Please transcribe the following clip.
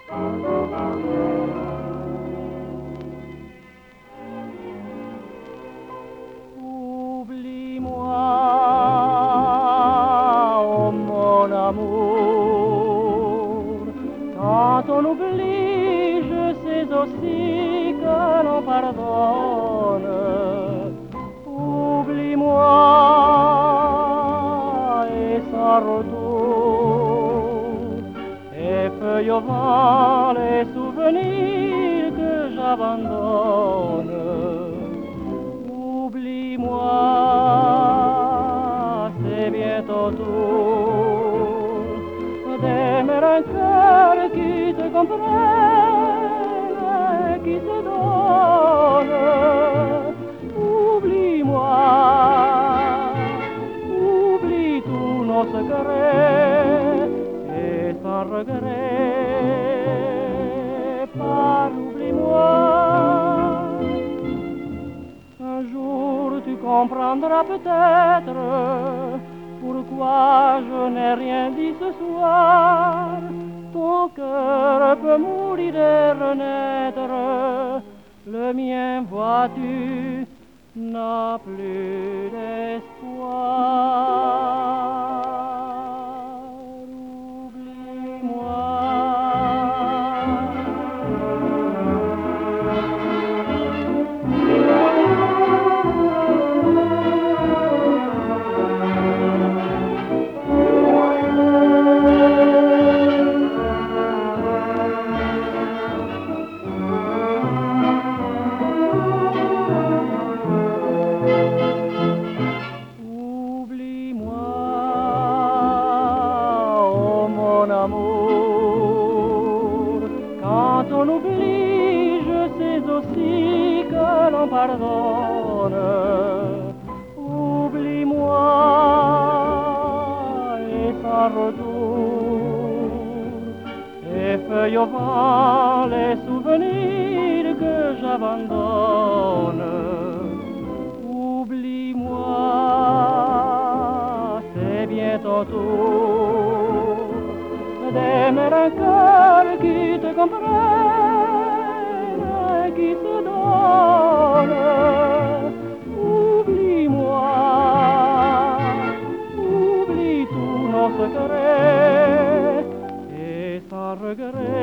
Oublie-moi, oh mon amour, quand on oublie, je sais aussi que l'on pardonne. Oublie-moi et sans retour, effeuille au vent les souvenirs que j'abandonne. Oublie-moi, c'est bientôt tout, d'aimer un cœur qui te comprenne, qui se donne. Oublie-moi, oublie tous nos secrets, et sans regret, par oublie-moi. Un jour tu comprendras peut-être pourquoi je n'ai rien dit ce soir. Ton cœur peut mourir et renaître, le mien, vois-tu, n'a plus d'espoir. Amour, quand on oublie, je sais aussi que l'on pardonne. Oublie-moi et sans retour, effeuille au vent les souvenirs que j'abandonne. Oublie-moi, c'est bientôt tout, d'aimer un cœur qui te comprenne, qui se donne. Oublie-moi, oublie tous nos secrets, et sans regret,